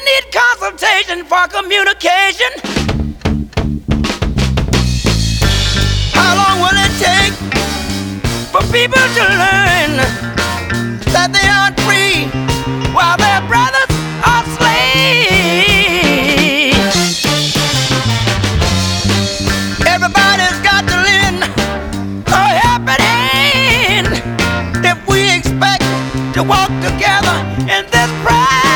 need consultation for communication. How long will it take for people to learn that they aren't free while their brothers are slaves? Everybody's got to lend a helping hand if we expect to walk together in this pride.